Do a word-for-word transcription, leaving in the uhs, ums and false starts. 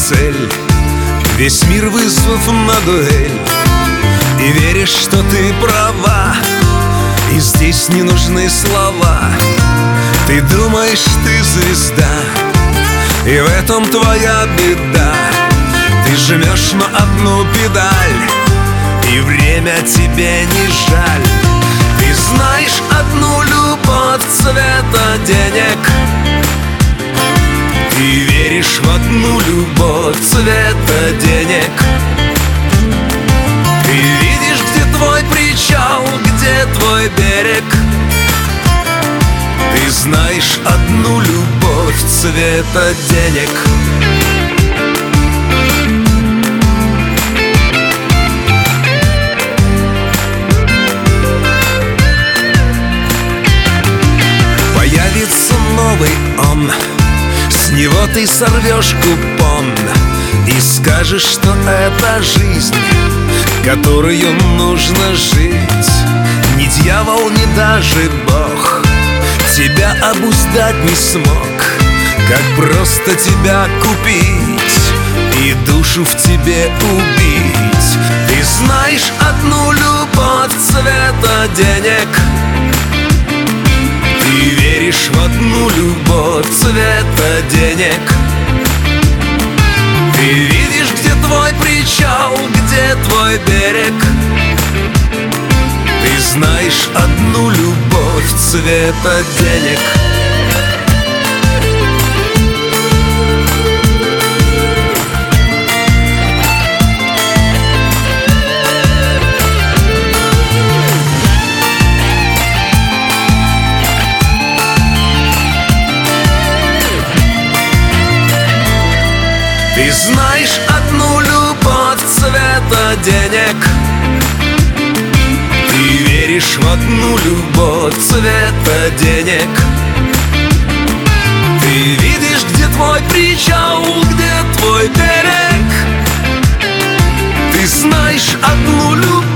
цель, весь мир вызвав на дуэль. И веришь, что ты права, и здесь не нужны слова. Ты думаешь, ты звезда, и в этом твоя беда. Ты жмешь на одну педаль, и время тебе не жаль. Ты знаешь одну любовь цвета денег. Ты веришь в одну любовь цвета денег. Ты видишь, где твой причал, где твой берег. Ты знаешь одну любовь цвета денег. Появится новый он, с него ты сорвешь купон и скажешь, что это жизнь, которую нужно жить. Ни дьявол, ни даже Бог тебя обуздать не смог. Как просто тебя купить и душу в тебе убить. Ты знаешь одну любовь цвета денег. Ты веришь в одну любовь цвета денег. Ты видишь, где твой причал, где твой берег. Ты знаешь одну любовь цвета денег. Ты знаешь одну любовь цвета денег. Ты веришь в одну любовь цвета денег. Ты видишь, где твой причал, где твой берег. Ты знаешь одну любовь